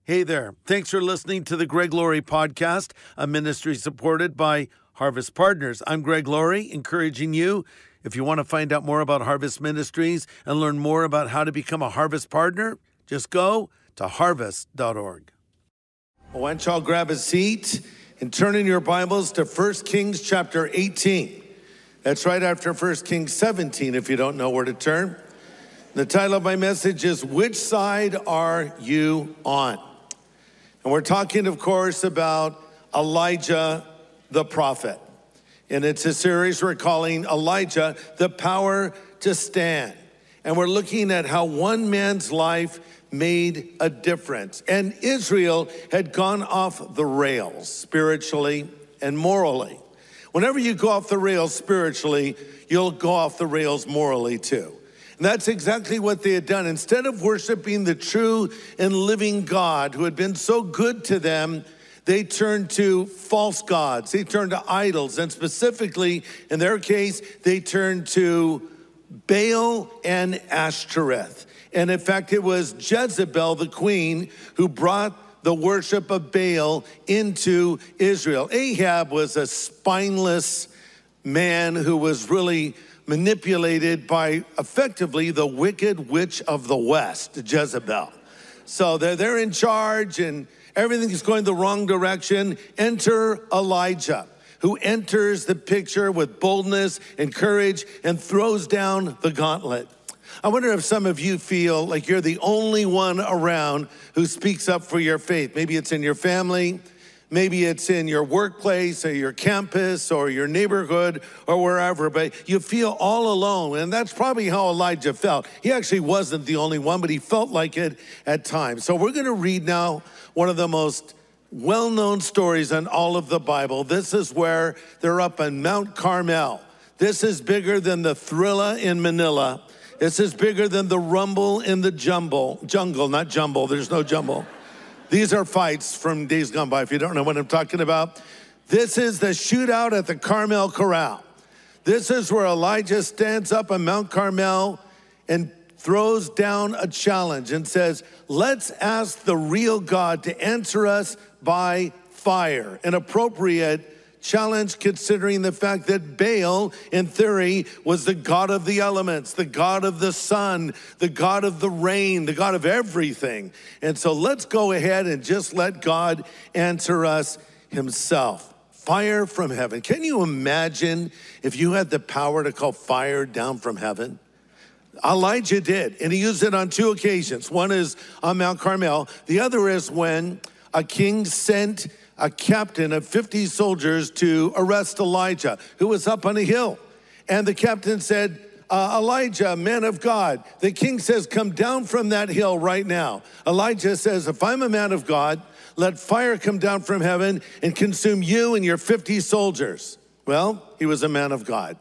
Hey there. Thanks for listening to the Greg Laurie Podcast, a ministry supported by Harvest Partners. I'm Greg Laurie, encouraging you, if you want to find out more about Harvest Ministries and learn more about how to become a Harvest Partner, just go to harvest.org. Why don't y'all grab a seat and turn in your Bibles to 1 Kings chapter 18. That's right after 1 Kings 17, if you don't know where to turn. The title of my message is, Which Side Are You On? And we're talking, of course, about Elijah the prophet. And it's a series we're calling Elijah, the Power to Stand. And we're looking at how one man's life made a difference. And Israel had gone off the rails spiritually and morally. Whenever you go off the rails spiritually, you'll go off the rails morally too. And that's exactly what they had done. Instead of worshiping the true and living God who had been so good to them, they turned to false gods. They turned to idols. And specifically, in their case, they turned to Baal and Ashtoreth. And in fact, it was Jezebel, the queen, who brought the worship of Baal into Israel. Ahab was a spineless man who was really manipulated by effectively the wicked witch of the West, Jezebel. So they're in charge and everything is going the wrong direction. Enter Elijah, who enters the picture with boldness and courage and throws down the gauntlet. I wonder if some of you feel like you're the only one around who speaks up for your faith. Maybe it's in your family. Maybe it's in your workplace or your campus or your neighborhood or wherever, but you feel all alone. And that's probably how Elijah felt. He actually wasn't the only one, but he felt like it at times. So we're going to read now one of the most well-known stories in all of the Bible. This is where they're up on Mount Carmel. This is bigger than the Thrilla in Manila. This is bigger than the rumble in the jungle, not jumble. There's no jumble. These are fights from days gone by, if you don't know what I'm talking about. This is the shootout at the Carmel Corral. This is where Elijah stands up on Mount Carmel and throws down a challenge and says, let's ask the real God to answer us by fire. An appropriate challenge considering the fact that Baal, in theory, was the god of the elements, the god of the sun, the god of the rain, the god of everything. And so let's go ahead and just let God answer us himself. Fire from heaven. Can you imagine if you had the power to call fire down from heaven? Elijah did, and he used it on two occasions. One is on Mount Carmel. The other is when a king sent a captain of 50 soldiers to arrest Elijah, who was up on a hill. And the captain said, Elijah, man of God, the king says, come down from that hill right now. Elijah says, if I'm a man of God, let fire come down from heaven and consume you and your 50 soldiers. Well, he was a man of God.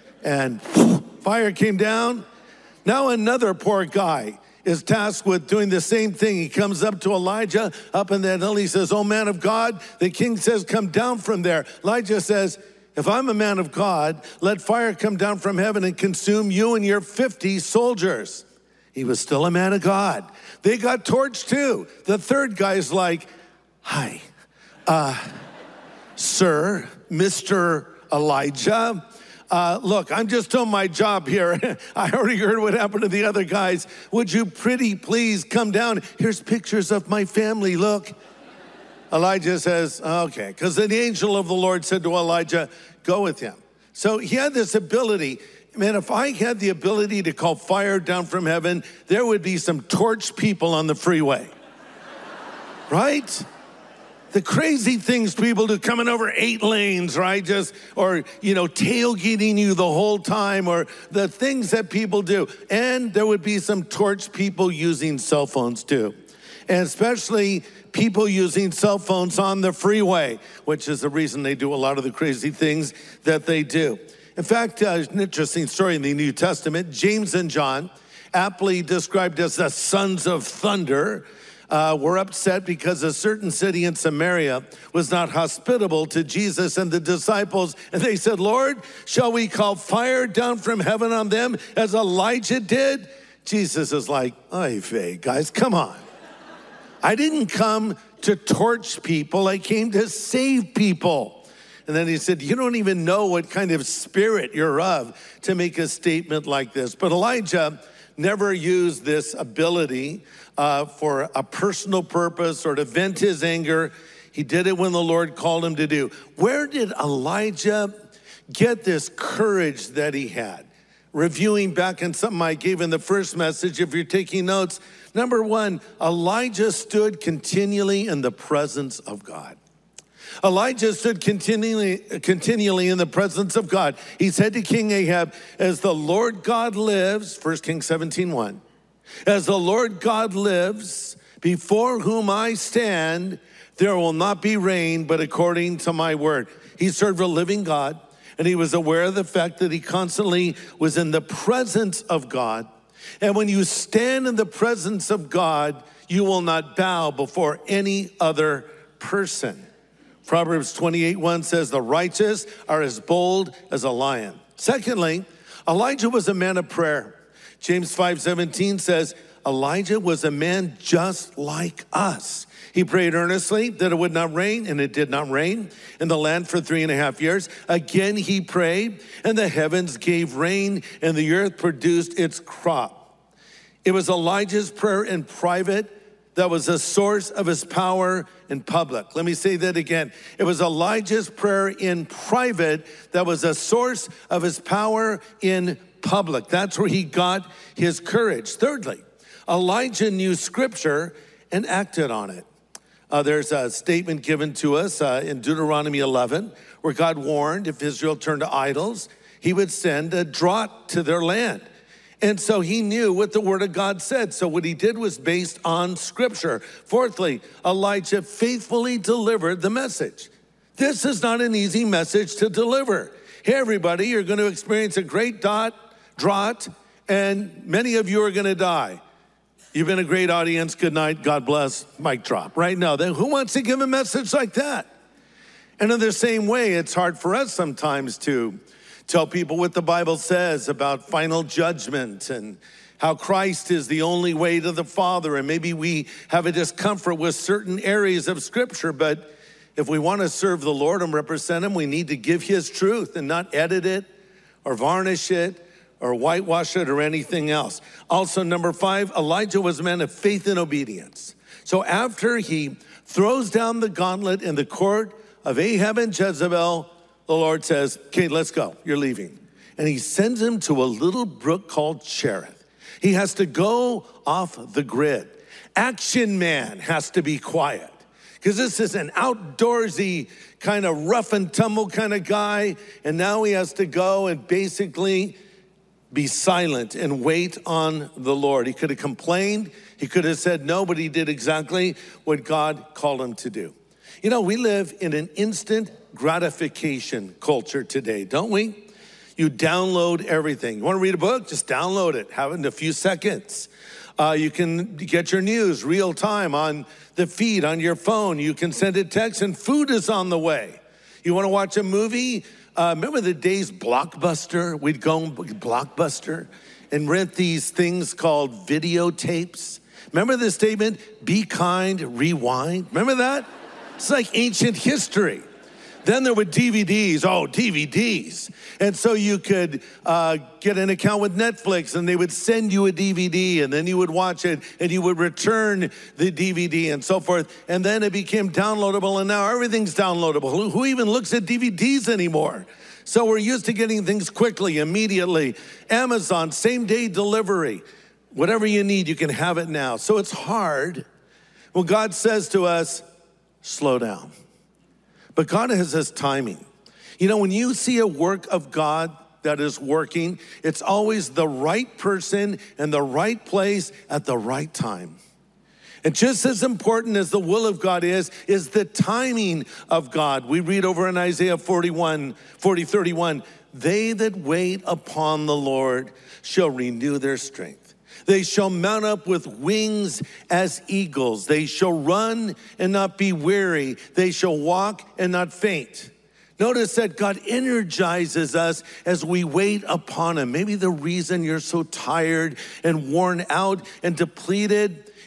And fire came down. Now another poor guy is tasked with doing the same thing. He comes up to Elijah up in that hill. He says, oh, man of God, the king says, come down from there. Elijah says, if I'm a man of God, let fire come down from heaven and consume you and your 50 soldiers. He was still a man of God. They got torched too. The third guy's like, hi, sir, Mr. Elijah. Look, I'm just doing my job here. I already heard what happened to the other guys. Would you pretty please come down? Here's pictures of my family, look. Elijah says, okay, because the angel of the Lord said to Elijah, go with him. So he had this ability. Man, if I had the ability to call fire down from heaven, there would be some torched people on the freeway, right? The crazy things people do, coming over 8 lanes, right? Or tailgating you the whole time, or the things that people do. And there would be some torched people using cell phones too. And especially people using cell phones on the freeway, which is the reason they do a lot of the crazy things that they do. In fact, an interesting story in the New Testament, James and John, aptly described as the sons of thunder, were upset because a certain city in Samaria was not hospitable to Jesus and the disciples. And they said, Lord, shall we call fire down from heaven on them as Elijah did? Jesus is like, oy vey, guys, come on. I didn't come to torch people. I came to save people. And then he said, you don't even know what kind of spirit you're of to make a statement like this. But Elijah never used this ability for a personal purpose or to vent his anger. He did it when the Lord called him to do. Where did Elijah get this courage that he had? Reviewing back on something I gave in the first message, if you're taking notes, number one, Elijah stood continually in the presence of God. Elijah stood continually in the presence of God. He said to King Ahab, as the Lord God lives, 1 Kings 17:1, as the Lord God lives, before whom I stand, there will not be rain, but according to my word. He served a living God, and he was aware of the fact that he constantly was in the presence of God. And when you stand in the presence of God, you will not bow before any other person. Proverbs 28:1 says, the righteous are as bold as a lion. Secondly, Elijah was a man of prayer. James 5:17 says, Elijah was a man just like us. He prayed earnestly that it would not rain, and it did not rain in the land for 3.5 years. Again he prayed, and the heavens gave rain, and the earth produced its crop. It was Elijah's prayer in private that was a source of his power in public. Let me say that again. It was Elijah's prayer in private that was a source of his power in public. That's where he got his courage. Thirdly, Elijah knew scripture and acted on it. There's a statement given to us in Deuteronomy 11 where God warned if Israel turned to idols, he would send a drought to their land. And so he knew what the word of God said. So what he did was based on scripture. Fourthly, Elijah faithfully delivered the message. This is not an easy message to deliver. Hey, everybody, you're going to experience a great drought, and many of you are going to die. You've been a great audience. Good night. God bless. Mic drop. Right now, then who wants to give a message like that? And in the same way, it's hard for us sometimes to tell people what the Bible says about final judgment and how Christ is the only way to the Father. And maybe we have a discomfort with certain areas of Scripture, but if we want to serve the Lord and represent Him, we need to give His truth and not edit it or varnish it or whitewash it or anything else. Also, number 5, Elijah was a man of faith and obedience. So after he throws down the gauntlet in the court of Ahab and Jezebel, the Lord says, okay, let's go. You're leaving. And he sends him to a little brook called Cherith. He has to go off the grid. Action man has to be quiet because this is an outdoorsy kind of rough and tumble kind of guy. And now he has to go and basically be silent and wait on the Lord. He could have complained. He could have said no, but he did exactly what God called him to do. You know, we live in an instant gratification culture today, don't we? You download everything. You want to read a book? Just download it. Have it in a few seconds. You can get your news real time on the feed on your phone. You can send a text and food is on the way. You want to watch a movie? Remember the days Blockbuster? We'd go Blockbuster and rent these things called videotapes. Remember the statement, be kind, rewind? Remember that? It's like ancient history. Then there were DVDs, DVDs. And so you could get an account with Netflix and they would send you a DVD and then you would watch it and you would return the DVD and so forth. And then it became downloadable and now everything's downloadable. Who even looks at DVDs anymore? So we're used to getting things quickly, immediately. Amazon, same day delivery. Whatever you need, you can have it now. So it's hard when God says to us, slow down. But God has His timing. You know, when you see a work of God that is working, it's always the right person in the right place at the right time. And just as important as the will of God is the timing of God. We read over in Isaiah 40:31, they that wait upon the Lord shall renew their strength. They shall mount up with wings as eagles. They shall run and not be weary. They shall walk and not faint. Notice that God energizes us as we wait upon Him. Maybe the reason you're so tired and worn out and depleted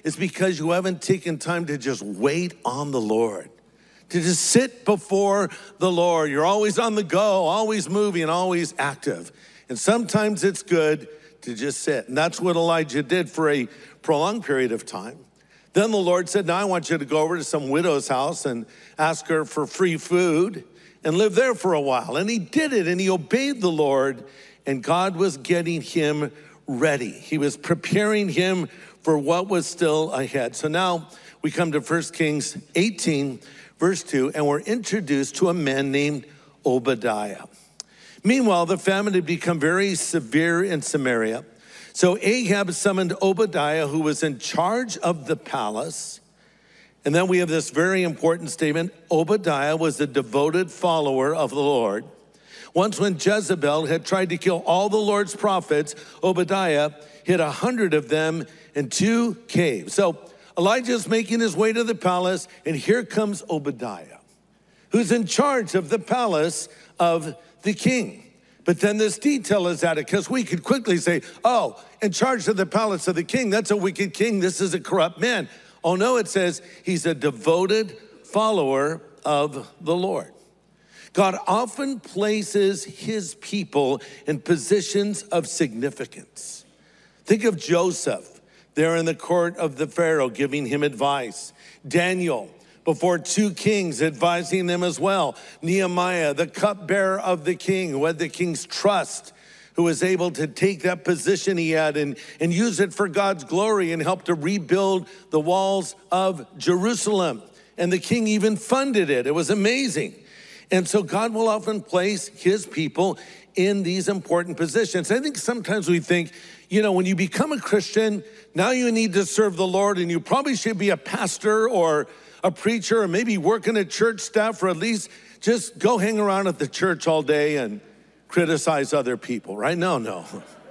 is because you haven't taken time to just wait on the Lord, to just sit before the Lord. You're always on the go, always moving, always active. And sometimes it's good to just sit. And that's what Elijah did for a prolonged period of time. Then the Lord said, now I want you to go over to some widow's house and ask her for free food and live there for a while. And he did it, and he obeyed the Lord, and God was getting him ready. He was preparing him for what was still ahead. So now we come to 1 Kings 18, verse 2, and we're introduced to a man named Obadiah. Meanwhile, the famine had become very severe in Samaria. So Ahab summoned Obadiah, who was in charge of the palace. And then we have this very important statement. Obadiah was a devoted follower of the Lord. Once when Jezebel had tried to kill all the Lord's prophets, Obadiah hid 100 of them in 2 caves. So Elijah's making his way to the palace, and here comes Obadiah, who's in charge of the palace of the king. But then this detail is added, because we could quickly say, oh, in charge of the palace of the king, that's a wicked king, this is a corrupt man. Oh no, it says he's a devoted follower of the Lord. God often places his people in positions of significance. Think of Joseph there in the court of the Pharaoh giving him advice. Daniel before 2 kings advising them as well. Nehemiah, the cupbearer of the king, who had the king's trust, who was able to take that position he had and use it for God's glory and help to rebuild the walls of Jerusalem. And the king even funded it. It was amazing. And so God will often place his people in these important positions. I think sometimes we think, when you become a Christian, now you need to serve the Lord, and you probably should be a pastor or a preacher, or maybe work in a church staff, or at least just go hang around at the church all day and criticize other people, right? No.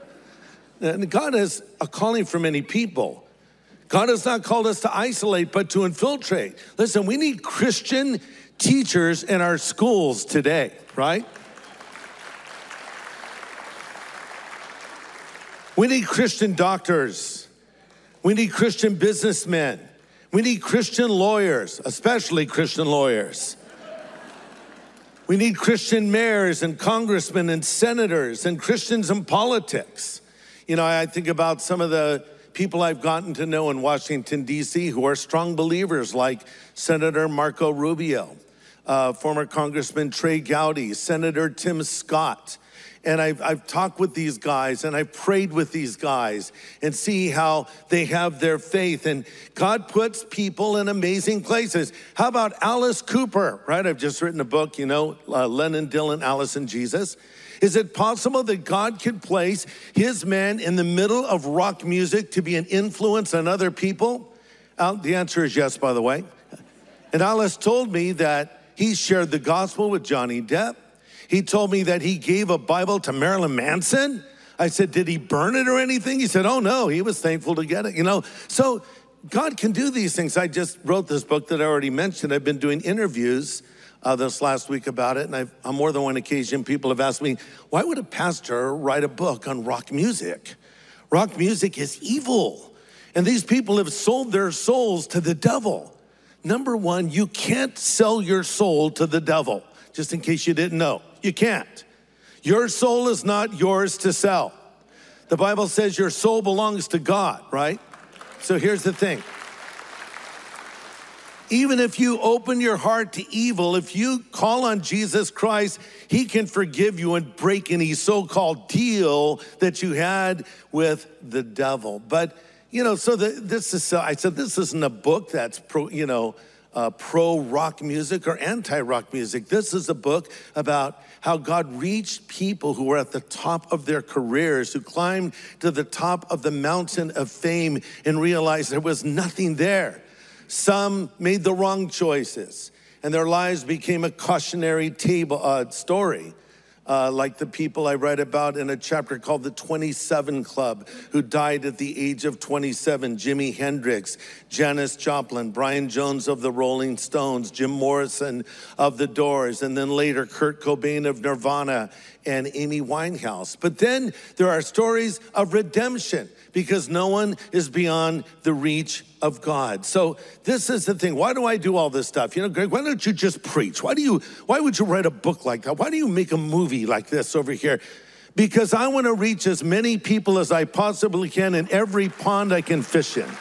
And God has a calling for many people. God has not called us to isolate, but to infiltrate. Listen, we need Christian teachers in our schools today, right? We need Christian doctors. We need Christian businessmen. We need Christian lawyers, especially Christian lawyers. We need Christian mayors and congressmen and senators and Christians in politics. I think about some of the people I've gotten to know in Washington, D.C. who are strong believers, like Senator Marco Rubio, former Congressman Trey Gowdy, Senator Tim Scott. And I've talked with these guys, and I've prayed with these guys and see how they have their faith. And God puts people in amazing places. How about Alice Cooper, right? I've just written a book, Lennon, Dylan, Alice, and Jesus. Is it possible that God could place his man in the middle of rock music to be an influence on other people? The answer is yes, by the way. And Alice told me that he shared the gospel with Johnny Depp. He told me that he gave a Bible to Marilyn Manson. I said, did he burn it or anything? He said, oh no, he was thankful to get it, So God can do these things. I just wrote this book that I already mentioned. I've been doing interviews this last week about it. And on more than one occasion, people have asked me, why would a pastor write a book on rock music? Rock music is evil. And these people have sold their souls to the devil. Number one, you can't sell your soul to the devil, just in case you didn't know. You can't. Your soul is not yours to sell. The Bible says your soul belongs to God, right? So here's the thing. Even if you open your heart to evil, if you call on Jesus Christ, he can forgive you and break any so-called deal that you had with the devil. But, I said, this isn't a book that's pro-rock music or anti-rock music. This is a book about how God reached people who were at the top of their careers, who climbed to the top of the mountain of fame and realized there was nothing there. Some made the wrong choices, and their lives became a cautionary story. Like the people I write about in a chapter called the 27 Club, who died at the age of 27. Jimi Hendrix, Janis Joplin, Brian Jones of the Rolling Stones, Jim Morrison of the Doors, and then later Kurt Cobain of Nirvana, and Amy Winehouse. But then there are stories of redemption because no one is beyond the reach of God. So this is the thing. Why do I do all this stuff? You know, Greg, why don't you just preach? Why would you write a book like that? Why do you make a movie like this over here? Because I want to reach as many people as I possibly can in every pond I can fish in.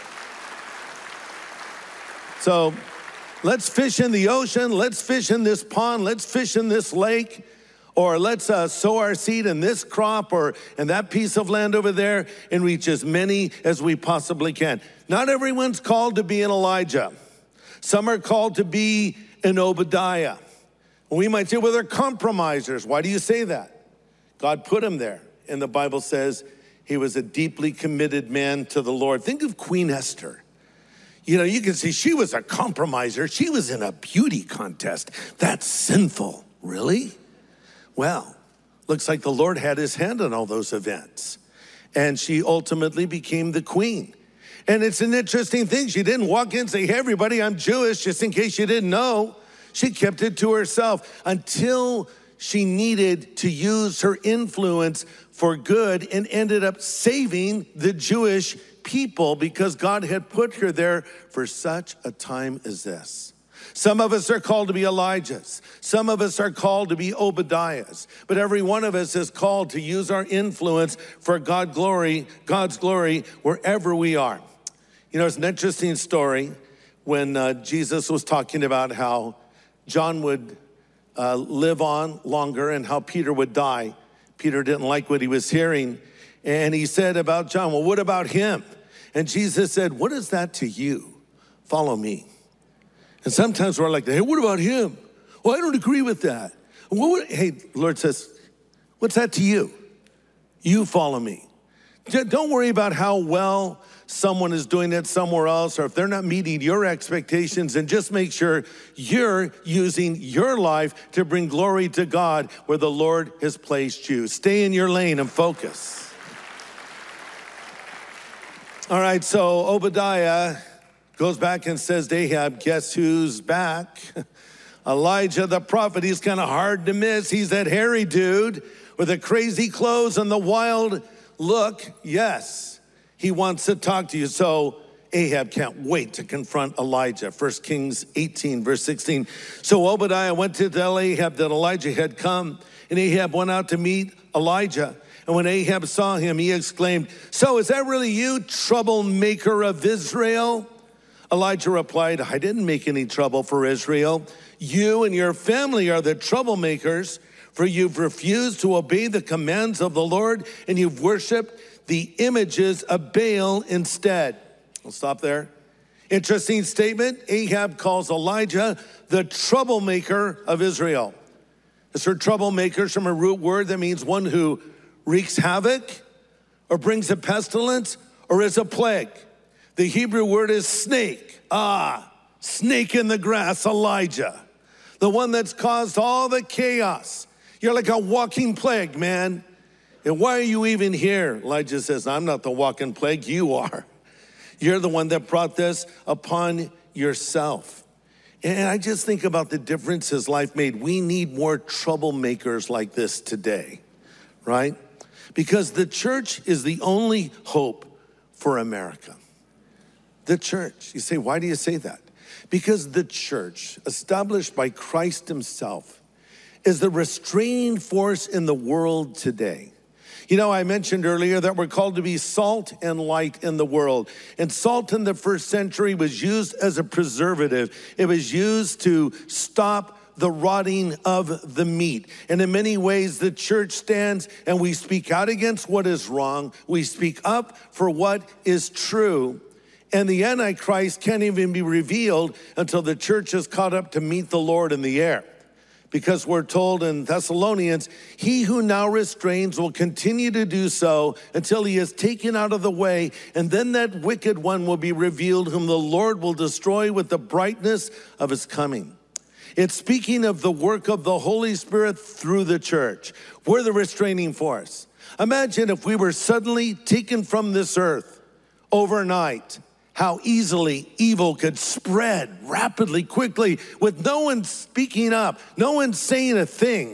So let's fish in the ocean. Let's fish in this pond. Let's fish in this lake. Or let's sow our seed in this crop or in that piece of land over there and reach as many as we possibly can. Not everyone's called to be an Elijah. Some are called to be an Obadiah. We might say, well, they're compromisers. Why do you say that? God put him there. And the Bible says he was a deeply committed man to the Lord. Think of Queen Esther. You know, you can see she was a compromiser. She was in a beauty contest. That's sinful. Really? Well, looks like the Lord had his hand on all those events. And she ultimately became the queen. And it's an interesting thing. She didn't walk in and say, hey, everybody, I'm Jewish, just in case you didn't know. She kept it to herself until she needed to use her influence for good and ended up saving the Jewish people because God had put her there for such a time as this. Some of us are called to be Elijahs. Some of us are called to be Obadiahs. But every one of us is called to use our influence for God's glory wherever we are. You know, it's an interesting story when Jesus was talking about how John would live on longer and how Peter would die. Peter didn't like what he was hearing. And he said about John, well, what about him? And Jesus said, what is that to you? Follow me. And sometimes we're like, hey, what about him? Well, I don't agree with that. Hey, Lord says, what's that to you? You follow me. Don't worry about how well someone is doing it somewhere else or if they're not meeting your expectations, and just make sure you're using your life to bring glory to God where the Lord has placed you. Stay in your lane and focus. All right, so Obadiah goes back and says to Ahab, guess who's back? Elijah the prophet. He's kind of hard to miss. He's that hairy dude with the crazy clothes and the wild look. Yes, he wants to talk to you. So Ahab can't wait to confront Elijah. 1 Kings 18, verse 16. So Obadiah went to tell Ahab that Elijah had come, and Ahab went out to meet Elijah. And when Ahab saw him, he exclaimed, so is that really you, troublemaker of Israel? Elijah replied, I didn't make any trouble for Israel. You and your family are the troublemakers, for you've refused to obey the commands of the Lord, and you've worshiped the images of Baal instead. We'll stop there. Interesting statement. Ahab calls Elijah the troublemaker of Israel. This word troublemaker is from a root word that means one who wreaks havoc or brings a pestilence or is a plague. The Hebrew word is snake. Snake in the grass, Elijah. The one that's caused all the chaos. You're like a walking plague, man. And why are you even here? Elijah says, I'm not the walking plague, you are. You're the one that brought this upon yourself. And I just think about the differences life made. We need more troublemakers like this today, right? Because the church is the only hope for America. The church. You say, why do you say that? Because the church, established by Christ himself, is the restraining force in the world today. You know, I mentioned earlier that we're called to be salt and light in the world. And salt in the first century was used as a preservative. It was used to stop the rotting of the meat. And in many ways, the church stands and we speak out against what is wrong. We speak up for what is true. And the Antichrist can't even be revealed until the church is caught up to meet the Lord in the air. Because we're told in Thessalonians, he who now restrains will continue to do so until he is taken out of the way. And then that wicked one will be revealed, whom the Lord will destroy with the brightness of his coming. It's speaking of the work of the Holy Spirit through the church. We're the restraining force. Imagine if we were suddenly taken from this earth overnight. How easily evil could spread rapidly, quickly, with no one speaking up, no one saying a thing.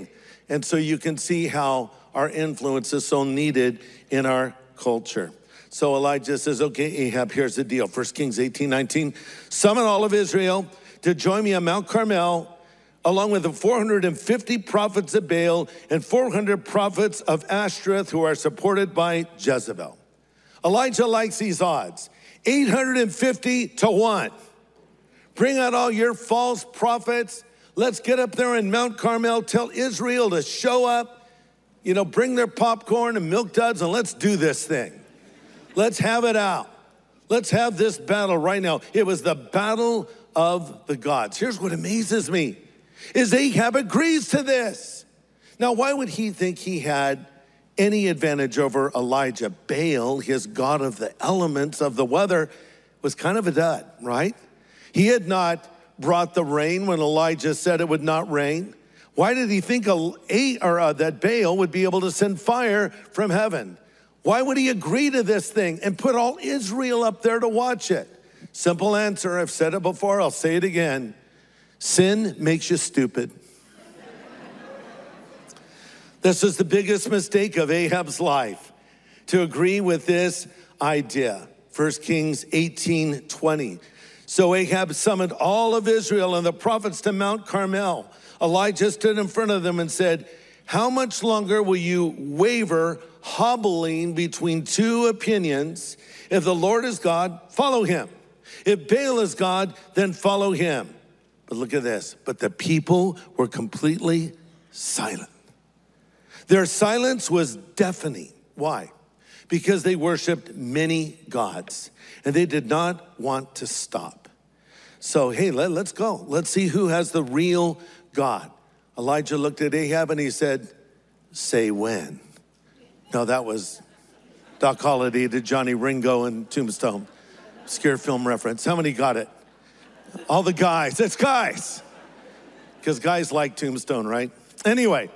And so you can see how our influence is so needed in our culture. So Elijah says, okay, Ahab, here's the deal. 1 Kings 18:19, summon all of Israel to join me on Mount Carmel, along with the 450 prophets of Baal and 400 prophets of Ashtoreth who are supported by Jezebel. Elijah likes these odds, 850 to 1. Bring out all your false prophets. Let's get up there in Mount Carmel, tell Israel to show up, bring their popcorn and milk duds, and let's do this thing. Let's have it out. Let's have this battle right now. It was the battle of the gods. Here's what amazes me, is Ahab agrees to this. Now, why would he think he had any advantage over Elijah? Baal, his god of the elements, of the weather, was kind of a dud, right? He had not brought the rain when Elijah said it would not rain. Why did he think that Baal would be able to send fire from heaven? Why would he agree to this thing and put all Israel up there to watch it? Simple answer, I've said it before, I'll say it again. Sin makes you stupid. This is the biggest mistake of Ahab's life, to agree with this idea. 1 Kings 18:20. So Ahab summoned all of Israel and the prophets to Mount Carmel. Elijah stood in front of them and said, how much longer will you waver, hobbling between two opinions? If the Lord is God, follow him. If Baal is God, then follow him. But look at this. But the people were completely silent. Their silence was deafening. Why? Because they worshiped many gods and they did not want to stop. So, hey, let's go. Let's see who has the real God. Elijah looked at Ahab and he said, say when. No, that was Doc Holliday to Johnny Ringo and Tombstone. Scare film reference. How many got it? All the guys. It's guys. Because guys like Tombstone, right? Anyway.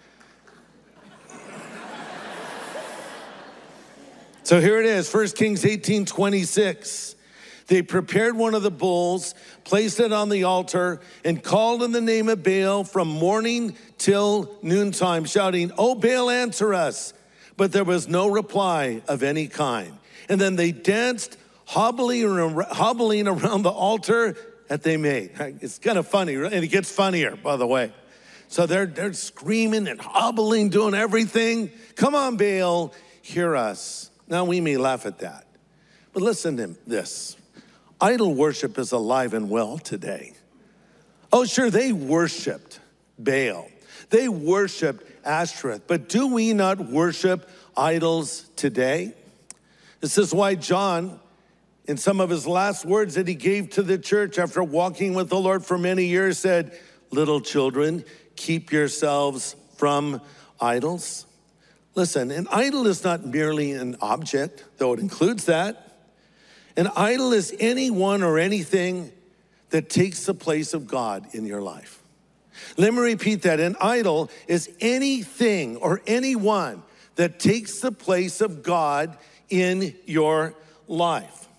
So here it is, 1 Kings 18:26. They prepared one of the bulls, placed it on the altar, and called in the name of Baal from morning till noontime, shouting, "O Baal, answer us." But there was no reply of any kind. And then they danced, hobbling around the altar that they made. It's kind of funny, and it gets funnier, by the way. So they're screaming and hobbling, doing everything. Come on, Baal, hear us. Now, we may laugh at that, but listen to this. Idol worship is alive and well today. Oh, sure, they worshiped Baal. They worshiped Ashtoreth, but do we not worship idols today? This is why John, in some of his last words that he gave to the church after walking with the Lord for many years, said, "Little children, keep yourselves from idols." Listen, an idol is not merely an object, though it includes that. An idol is anyone or anything that takes the place of God in your life. Let me repeat that. An idol is anything or anyone that takes the place of God in your life.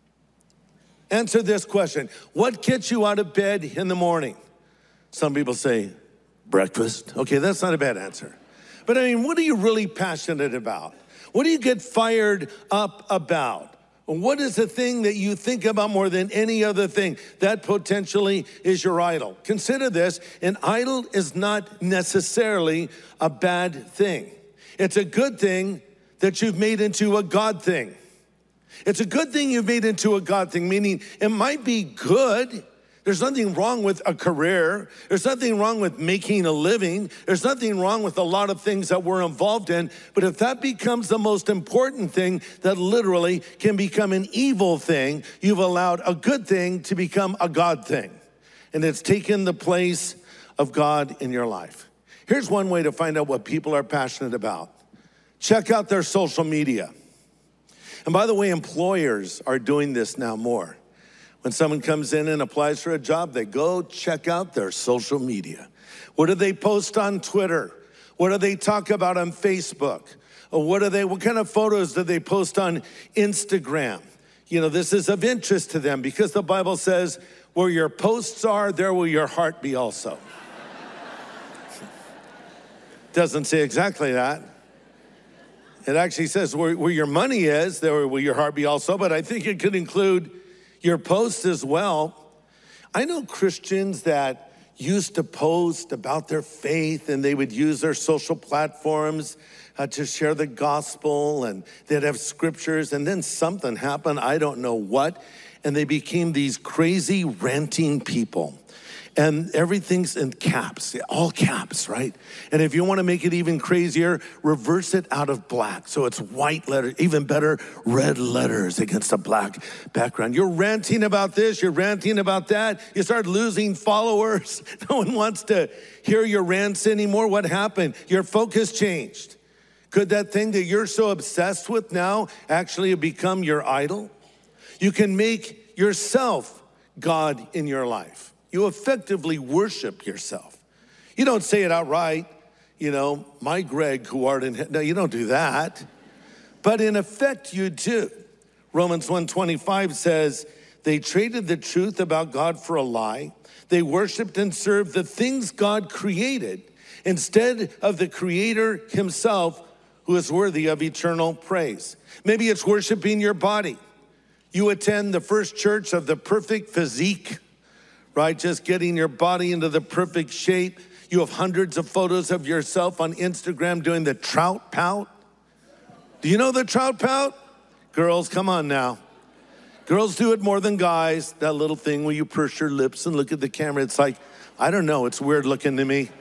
Answer this question. What gets you out of bed in the morning? Some people say, breakfast. Okay, that's not a bad answer. But I mean, what are you really passionate about? What do you get fired up about? What is the thing that you think about more than any other thing? That potentially is your idol. Consider this, an idol is not necessarily a bad thing. It's a good thing that you've made into a God thing. It's a good thing you've made into a God thing, meaning it might be good. There's nothing wrong with a career. There's nothing wrong with making a living. There's nothing wrong with a lot of things that we're involved in. But if that becomes the most important thing, that literally can become an evil thing, you've allowed a good thing to become a God thing. And it's taken the place of God in your life. Here's one way to find out what people are passionate about. Check out their social media. And by the way, employers are doing this now more. When someone comes in and applies for a job, they go check out their social media. What do they post on Twitter? What do they talk about on Facebook? Or what kind of photos do they post on Instagram? You know, this is of interest to them because the Bible says, where your posts are, there will your heart be also. Doesn't say exactly that. It actually says where your money is, there will your heart be also, but I think it could include your posts as well. I know Christians that used to post about their faith, and they would use their social platforms to share the gospel, and they'd have scriptures, and then something happened, I don't know what, and they became these crazy ranting people. And everything's in caps, all caps, right? And if you want to make it even crazier, reverse it out of black. So it's white letters, even better, red letters against a black background. You're ranting about this, you're ranting about that. You start losing followers. No one wants to hear your rants anymore. What happened? Your focus changed. Could that thing that you're so obsessed with now actually become your idol? You can make yourself God in your life. You effectively worship yourself. You don't say it outright, my Greg who art in heaven. No, you don't do that. But in effect, you do. Romans 1:25 says, they traded the truth about God for a lie. They worshiped and served the things God created instead of the Creator himself, who is worthy of eternal praise. Maybe it's worshiping your body. You attend the First Church of the Perfect Physique, right? Just getting your body into the perfect shape. You have hundreds of photos of yourself on Instagram doing the trout pout. Do you know the trout pout? Girls, come on now. Girls do it more than guys. That little thing where you purse your lips and look at the camera. It's like, I don't know, it's weird looking to me.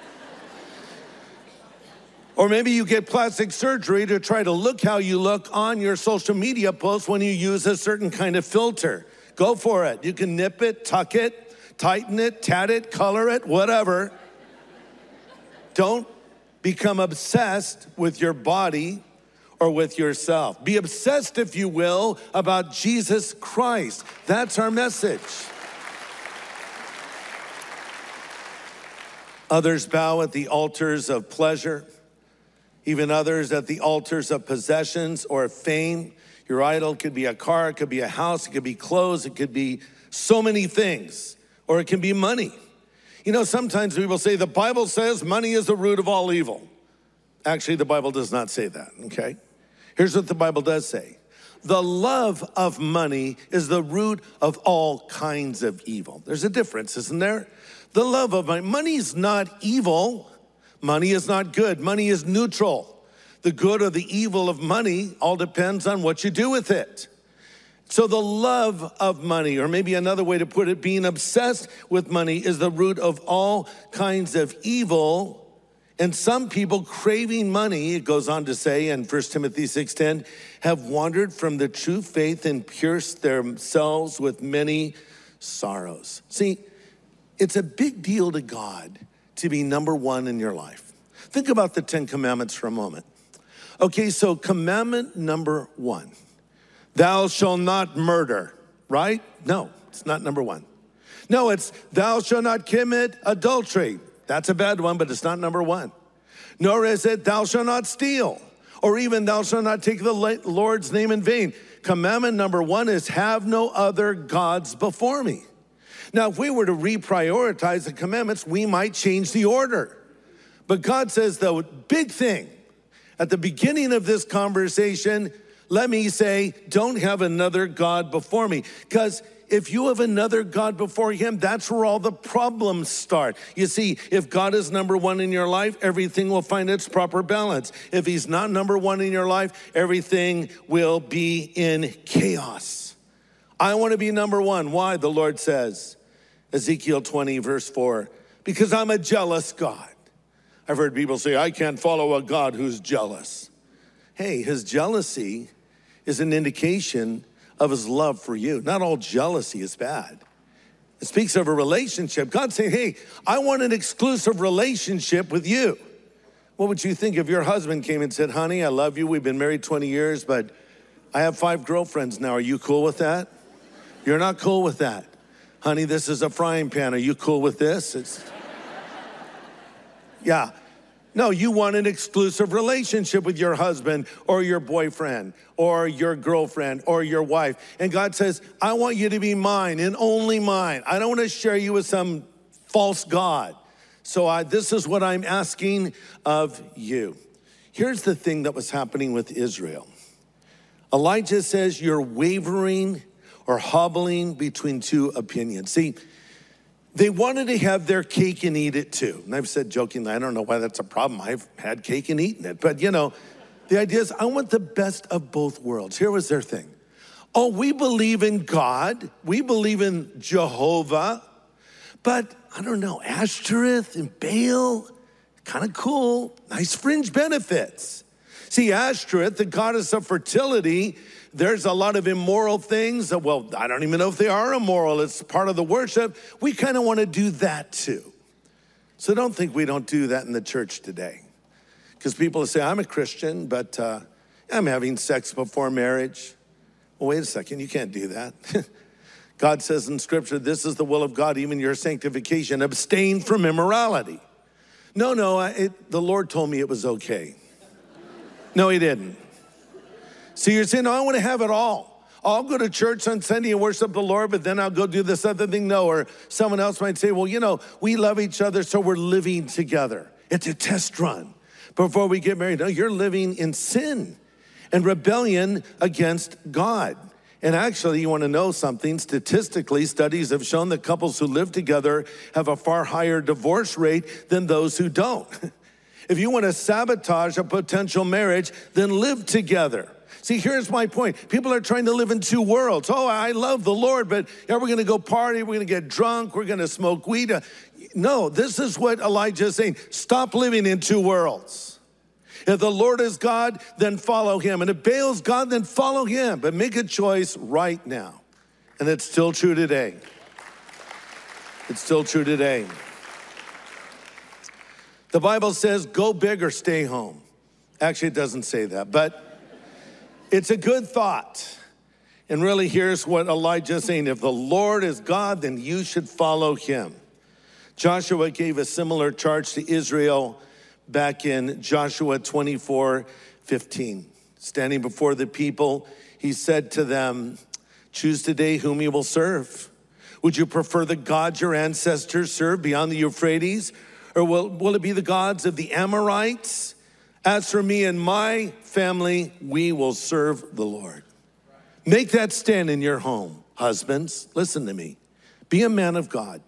Or maybe you get plastic surgery to try to look how you look on your social media posts when you use a certain kind of filter. Go for it. You can nip it, tuck it, tighten it, tat it, color it, whatever. Don't become obsessed with your body or with yourself. Be obsessed, if you will, about Jesus Christ. That's our message. Others bow at the altars of pleasure, even others at the altars of possessions or fame. Your idol could be a car, it could be a house, it could be clothes, it could be so many things, or it can be money. Sometimes people say the Bible says money is the root of all evil. Actually, the Bible does not say that, okay? Here's what the Bible does say. The love of money is the root of all kinds of evil. There's a difference, isn't there? The love of money. Money is not evil. Money is not good. Money is neutral. The good or the evil of money all depends on what you do with it. So the love of money, or maybe another way to put it, being obsessed with money is the root of all kinds of evil. And some people craving money, it goes on to say in 1 Timothy 6:10, have wandered from the true faith and pierced themselves with many sorrows. See, it's a big deal to God to be number one in your life. Think about the 10 Commandments for a moment. Okay, so commandment number 1, thou shalt not murder, right? No, it's not number 1. No, it's thou shalt not commit adultery. That's a bad one, but it's not number 1. Nor is it thou shalt not steal, or even thou shalt not take the Lord's name in vain. Commandment number 1 is have no other gods before me. Now, if we were to reprioritize the commandments, we might change the order. But God says the big thing at the beginning of this conversation, let me say, don't have another God before me. Because if you have another God before him, that's where all the problems start. You see, if God is number 1 in your life, everything will find its proper balance. If he's not number 1 in your life, everything will be in chaos. I want to be number 1. Why? The Lord says, Ezekiel 20, verse 4, because I'm a jealous God. I've heard people say, I can't follow a God who's jealous. Hey, his jealousy is an indication of his love for you. Not all jealousy is bad. It speaks of a relationship. God's saying, hey, I want an exclusive relationship with you. What would you think if your husband came and said, honey, I love you. We've been married 20 years, but I have 5 girlfriends now. Are you cool with that? You're not cool with that. Honey, this is a frying pan. Are you cool with this? Yeah. No, you want an exclusive relationship with your husband or your boyfriend or your girlfriend or your wife. And God says, I want you to be mine and only mine. I don't want to share you with some false God. So this is what I'm asking of you. Here's the thing that was happening with Israel. Elijah says you're wavering or hobbling between two opinions. See, they wanted to have their cake and eat it too. And I've said jokingly, I don't know why that's a problem. I've had cake and eaten it. But the idea is I want the best of both worlds. Here was their thing. Oh, we believe in God. We believe in Jehovah. But I don't know, Ashtoreth and Baal, kind of cool, nice fringe benefits. See, Ashtoreth, the goddess of fertility, there's a lot of immoral things. Well, I don't even know if they are immoral. It's part of the worship. We kind of want to do that too. So don't think we don't do that in the church today. Because people say, I'm a Christian, but I'm having sex before marriage. Well, wait a second, you can't do that. God says in Scripture, this is the will of God, even your sanctification. Abstain from immorality. No, the Lord told me it was okay. No, he didn't. So you're saying, no, I want to have it all. I'll go to church on Sunday and worship the Lord, but then I'll go do this other thing. No, or someone else might say, well, we love each other, so we're living together. It's a test run before we get married. No, you're living in sin and rebellion against God. And actually, you want to know something? Statistically, studies have shown that couples who live together have a far higher divorce rate than those who don't. If you want to sabotage a potential marriage, then live together. See, here's my point. People are trying to live in two worlds. Oh, I love the Lord, but we're going to go party, we're going to get drunk, we're going to smoke weed. No, this is what Elijah is saying. Stop living in two worlds. If the Lord is God, then follow him. And if Baal's God, then follow him. But make a choice right now. And it's still true today. It's still true today. The Bible says, go big or stay home. Actually, it doesn't say that, but it's a good thought. And really, here's what Elijah is saying. If the Lord is God, then you should follow him. Joshua gave a similar charge to Israel back in Joshua 24:15. Standing before the people, he said to them, choose today whom you will serve. Would you prefer the gods your ancestors served beyond the Euphrates? Or will it be the gods of the Amorites? As for me and my family, we will serve the Lord. Make that stand in your home. Husbands, listen to me. Be a man of God.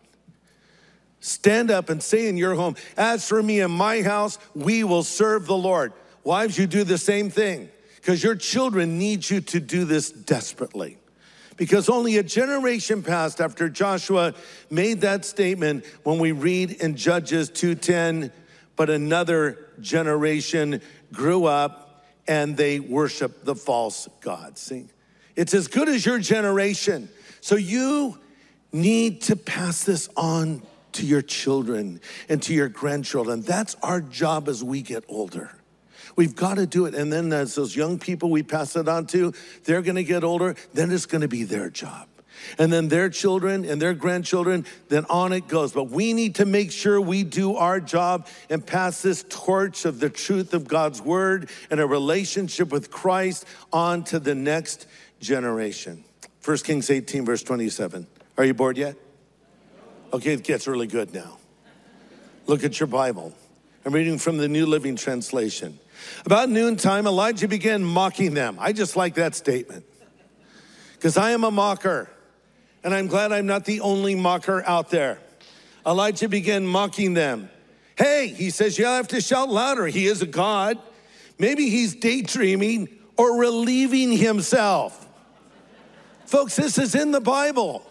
Stand up and say in your home, as for me and my house, we will serve the Lord. Wives, you do the same thing because your children need you to do this desperately. Because only a generation passed after Joshua made that statement when we read in Judges 2:10, but another generation grew up and they worshiped the false gods. See, it's as good as your generation. So you need to pass this on to your children and to your grandchildren. That's our job as we get older. We've got to do it. And then as those young people we pass it on to, they're going to get older, then it's going to be their job. And then their children and their grandchildren, then on it goes. But we need to make sure we do our job and pass this torch of the truth of God's word and a relationship with Christ on to the next generation. 1 Kings 18, verse 27. Are you bored yet? Okay, it gets really good now. Look at your Bible. I'm reading from the New Living Translation. About noontime, Elijah began mocking them. I just like that statement. Because I am a mocker. And I'm glad I'm not the only mocker out there. Elijah began mocking them. Hey, he says, you'll have to shout louder. He is a God. Maybe he's daydreaming or relieving himself. Folks, this is in the Bible.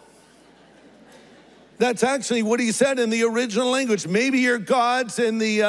That's actually what he said in the original language. Maybe your God's in the,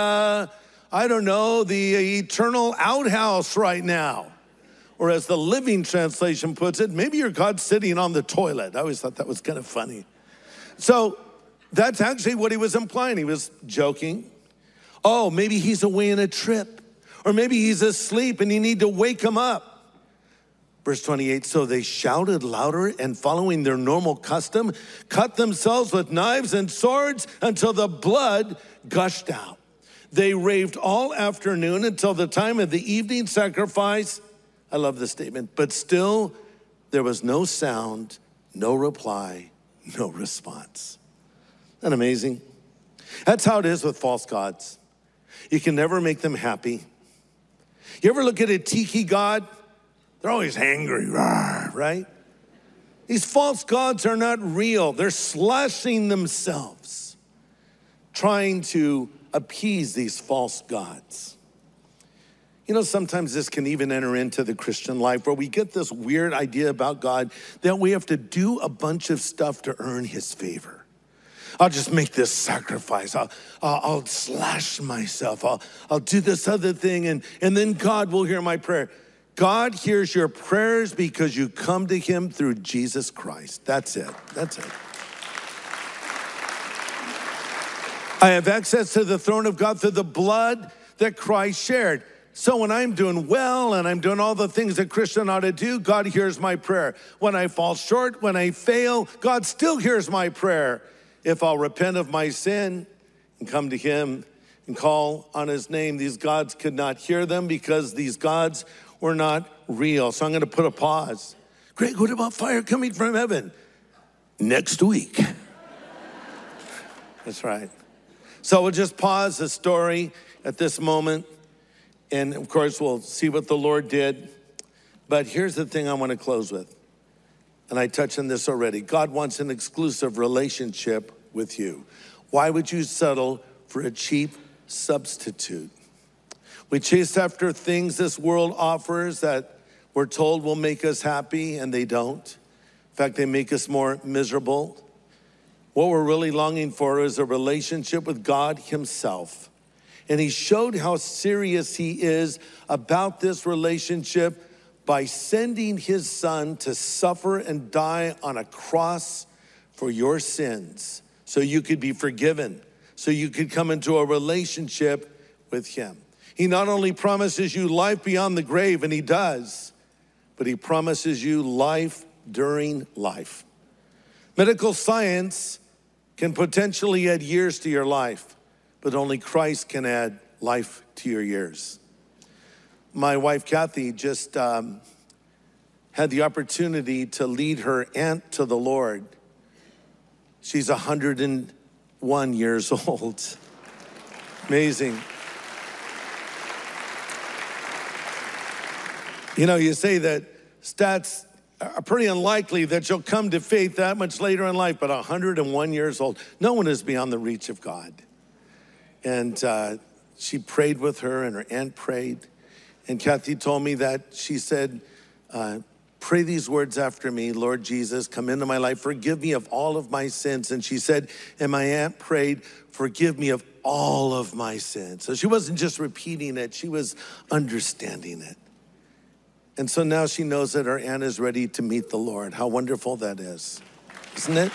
the eternal outhouse right now. Or as the Living Translation puts it, maybe your God's sitting on the toilet. I always thought that was kind of funny. So that's actually what he was implying. He was joking. Oh, maybe he's away on a trip. Or maybe he's asleep and you need to wake him up. Verse 28, so they shouted louder and following their normal custom, cut themselves with knives and swords until the blood gushed out. They raved all afternoon until the time of the evening sacrifice. I love this statement, but still there was no sound, no reply, no response. Isn't that amazing? That's how it is with false gods. You can never make them happy. You ever look at a tiki god? They're always angry, right? These false gods are not real. They're slashing themselves, trying to appease these false gods. You know, sometimes this can even enter into the Christian life where we get this weird idea about God that we have to do a bunch of stuff to earn his favor. I'll just make this sacrifice. I'll slash myself. I'll do this other thing, and then God will hear my prayer. God hears your prayers because you come to him through Jesus Christ. That's it. That's it. I have access to the throne of God through the blood that Christ shared. So when I'm doing well and I'm doing all the things that Christian ought to do, God hears my prayer. When I fall short, when I fail, God still hears my prayer. If I'll repent of my sin and come to him and call on his name, these gods could not hear them because these gods were not real. So I'm going to put a pause. Greg, what about fire coming from heaven? Next week. That's right. So we'll just pause the story at this moment. And of course, we'll see what the Lord did. But here's the thing I want to close with. And I touched on this already. God wants an exclusive relationship with you. Why would you settle for a cheap substitute? We chase after things this world offers that we're told will make us happy, and they don't. In fact, they make us more miserable. What we're really longing for is a relationship with God himself. And he showed how serious he is about this relationship by sending his son to suffer and die on a cross for your sins so you could be forgiven, so you could come into a relationship with him. He not only promises you life beyond the grave, and he does, but he promises you life during life. Medical science can potentially add years to your life, but only Christ can add life to your years. My wife, Kathy, just had the opportunity to lead her aunt to the Lord. She's 101 years old. Amazing. You know, you say that stats are pretty unlikely that you'll come to faith that much later in life, but 101 years old, no one is beyond the reach of God. And she prayed with her, and her aunt prayed. And Kathy told me that she said, pray these words after me. Lord Jesus, come into my life. Forgive me of all of my sins. And she said, and my aunt prayed, forgive me of all of my sins. So she wasn't just repeating it, she was understanding it. And so now she knows that her aunt is ready to meet the Lord. How wonderful that is, isn't it?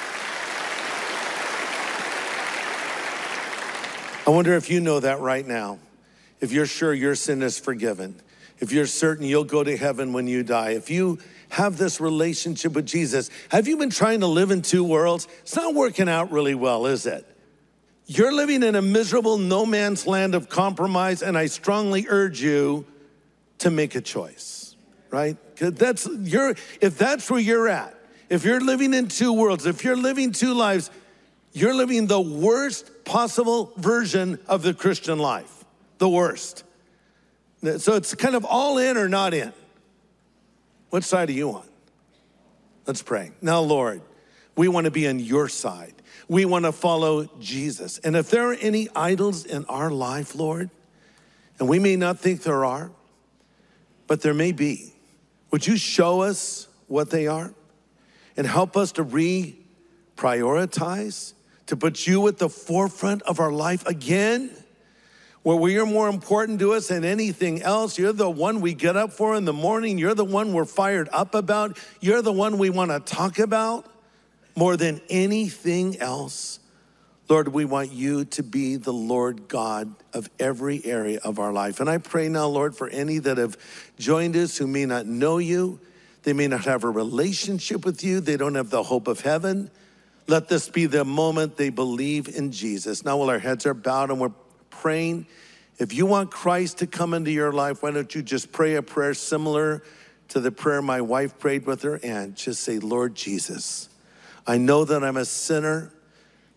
I wonder if you know that right now. If you're sure your sin is forgiven, if you're certain you'll go to heaven when you die, if you have this relationship with Jesus, have you been trying to live in two worlds? It's not working out really well, is it? You're living in a miserable no man's land of compromise, and I strongly urge you to make a choice, right? If that's where you're at, if you're living in two worlds, if you're living two lives, you're living the worst possible version of the Christian life, the worst. So it's kind of all in or not in. What side are you on? Let's pray. Now, Lord, we want to be on your side. We want to follow Jesus. And if there are any idols in our life, Lord, and we may not think there are, but there may be, would you show us what they are and help us to reprioritize, to put you at the forefront of our life again, where you're more important to us than anything else. You're the one we get up for in the morning. You're the one we're fired up about. You're the one we want to talk about more than anything else. Lord, we want you to be the Lord God of every area of our life. And I pray now, Lord, for any that have joined us who may not know you, they may not have a relationship with you, they don't have the hope of heaven. Let this be the moment they believe in Jesus. Now, while our heads are bowed and we're praying, if you want Christ to come into your life, why don't you just pray a prayer similar to the prayer my wife prayed with her aunt? Just say, Lord Jesus, I know that I'm a sinner,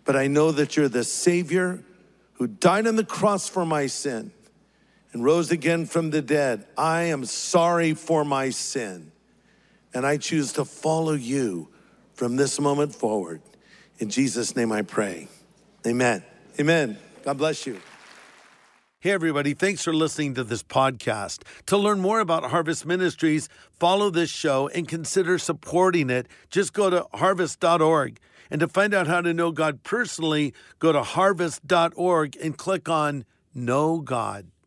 but I know that you're the Savior who died on the cross for my sin and rose again from the dead. I am sorry for my sin, and I choose to follow you from this moment forward. In Jesus' name I pray. Amen. Amen. God bless you. Hey, everybody. Thanks for listening to this podcast. To learn more about Harvest Ministries, follow this show and consider supporting it. Just go to harvest.org. And to find out how to know God personally, go to harvest.org and click on Know God.